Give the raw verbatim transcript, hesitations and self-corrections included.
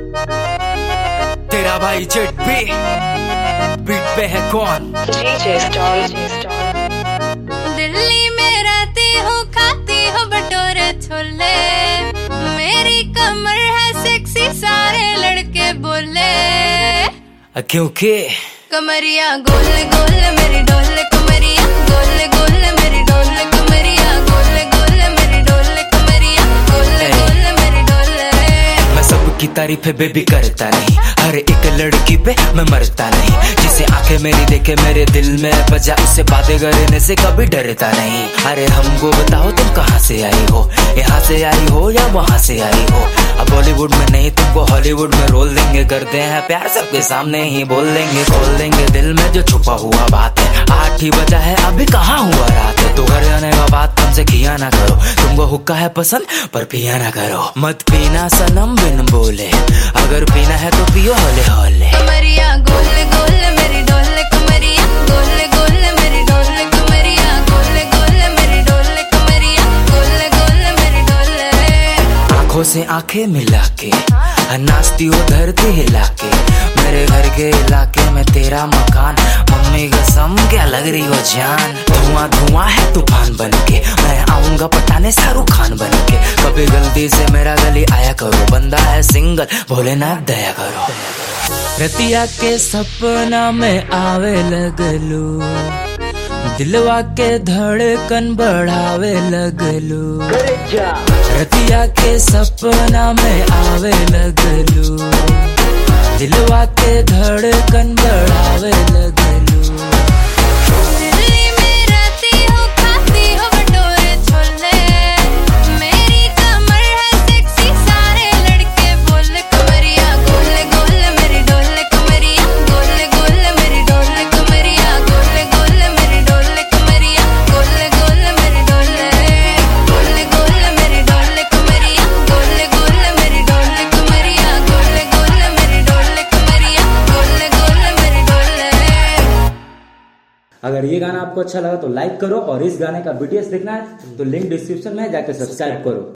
तेरा भाई जेट भी बीट पे है कौन? दिल्ली में रहती हूँ, खाती हूँ भटूरे छोले, मेरी कमर है सेक्सी सारे लड़के बोले, क्योंकि कमरिया गोल गोल मेरी डोल, कमरिया गोल गोल मेरी डोल, कमरिया गोल गोल मेरी डोल, कमरिया गोल गोल मेरी डोल। मैं सबकी तारीफ बेबी करता नहीं, हर एक लड़की पे मैं मरता नहीं, जिसे आंखें मेरी देखे मेरे दिल में बजा, उससे बातें करने से कभी डरता नहीं। अरे हमको बताओ तुम कहाँ से आई हो, यहाँ से आई हो या वहाँ से आई हो? अब बॉलीवुड में नहीं तुमको हॉलीवुड में रोल देंगे, करते हैं प्यार सबके सामने ही बोल देंगे, खोल देंगे दिल में जो छुपा हुआ बात है। आठ ही बजा है अभी कहाँ हुआ रात है, तो घर जाने का बात तुमसे किया ना करो, तुमको हुक्का है पसंद पर पिया ना करो। मत पीना सनम बिन बोले, अगर पीना है तो पियो होले होले। कमरिया गोल गोल मेरी डोल, कमरिया गोल गोल मेरी डोल, कमरिया गोल गोल मेरी डोल, कमरिया गोल गोल मेरी डोल। आंखों से आंखें मिला के नाचती हो धरती हिला के, मेरे घर के इलाके में तेरा मकान, मम्मी कसम क्या लग रही हो जान। धुआं धुआं है तूफान बन के, मैं आऊंगा पटाने शाहरुख खान बन के, कभी गलती से मेरा गली आया करो, बंदा है सिंगल भोलेनाथ दया करो। रतिया के सपना में आवे लगलू, दिलवा के धड़कन बढ़ावे लगलू, रतिया के सपना में आवे लगलू, दिलवा के धड़कन बढ़ावे लगलू। दिल्ली में रहती हूँ, खाती हूँ भटूरे छोले, मेरी कमर है सेक्सी सारे लड़के बोले, कमरिया गोल गोल मेरी डोल, कमरिया गोल गोल मेरी डोल, कमरिया गोल गोल मेरी डोल, कमरिया गोल गोल मेरी डोल, गोल गोल मेरी डोल, कमरिया गोल गोल मेरी डोल, कमरिया गोल गोल मेरी डोल, कमरिया गोल गोल मेरी डोल। अगर ये गाना आपको अच्छा लगा तो लाइक करो, और इस गाने का बीटीएस देखना है तो लिंक डिस्क्रिप्शन में जाकर सब्सक्राइब करो।